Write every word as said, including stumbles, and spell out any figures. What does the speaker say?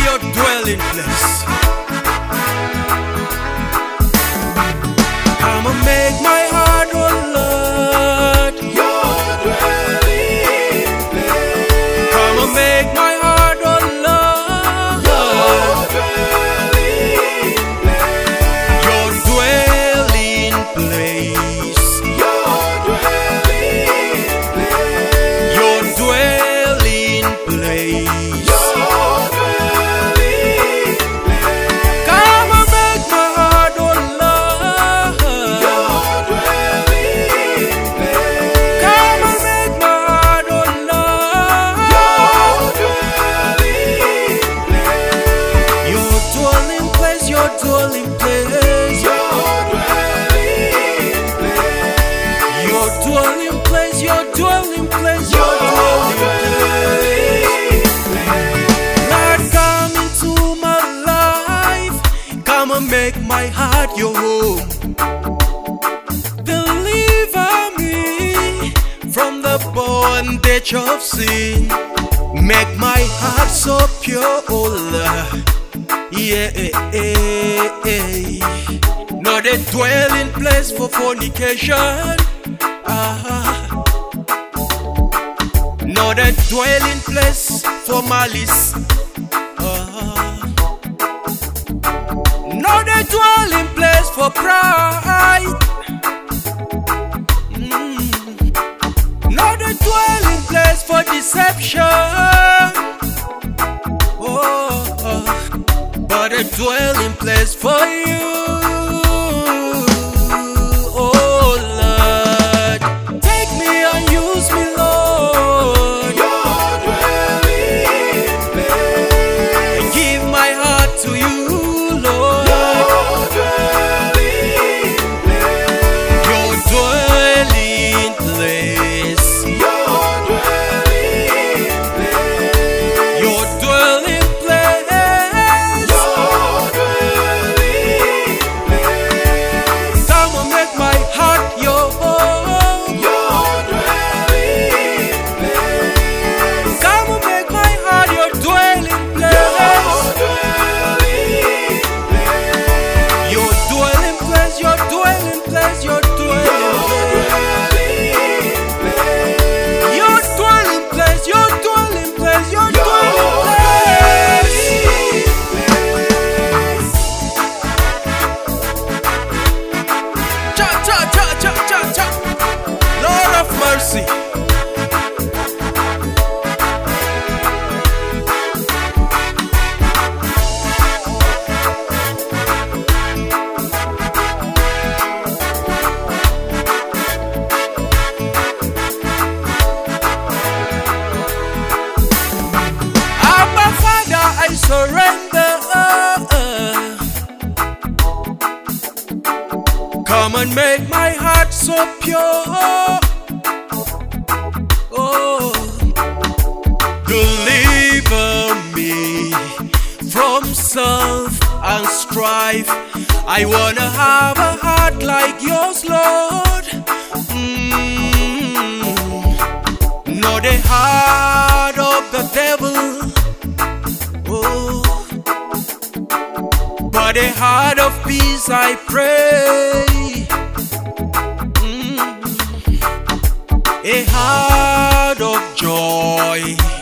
your dwelling place. I'ma make my heart, oh Lord, your dwelling place. I'ma make my heart, oh Lord, your dwelling place. your dwelling place. Your dwelling place. Your dwelling place. Your dwelling place. Come and make my heart, oh Lord. Your dwelling place. Come and make my heart, oh Lord. Your dwelling place. Your dwelling place, your dwelling place. Your dwelling place. Your dwelling place, your dwelling place. Lord, come into my life. Come and make my heart your home. Deliver me from the bondage of sin. Make my heart so pure, oh Lord. Yeah, not a dwelling place for fornication. Ah, not a dwelling place for malice. Ah, not a dwelling place for pride. Mm. Not a dwelling place for deception. Oh, but a dwelling place for you. Oh Lord, take me and use me, Lord. Your dwelling place. Give my heart to you, Lord. Your dwelling place. Your dwelling place. Your dwelling place. Your dwelling place. Your dwelling place. Come and make my heart your home. Your dwelling place. Come and make my heart your dwelling place. Your dwelling place, your dwelling place, your dwelling place. Your dwelling place, your dwelling place, your dwelling place. Cha cha cha cha cha cha. Lord of mercy. Abba Father, I surrender. Come and make my heart so pure. Oh, deliver me from self and strife. I wanna have a heart like yours, Lord. Mm, not a heart of the devil. Oh, but a heart of peace, I pray. Mm, a heart of joy.